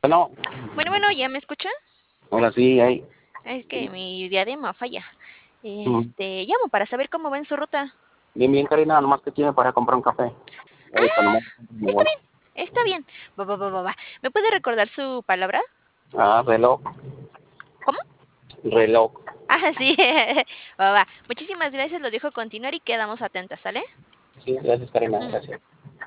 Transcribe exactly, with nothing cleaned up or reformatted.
Bueno, Bueno, bueno, ¿ya me escucha? ahora sí, hay. Es que mi diadema falla. Mm, Este, llamo para saber cómo va en su ruta. Bien, bien, Karina, nomás que tiene para comprar un café. Ahorita Ah, nomás me está voy. bien, está bien. Va, va, va, va, va. ¿Me puede recordar su palabra? Ah, reloj, ¿Cómo? reloj. Ah, sí. Va, va. Muchísimas gracias, lo dejo continuar y quedamos atentas, ¿sale? Sí, gracias, Karina, Ujú. gracias.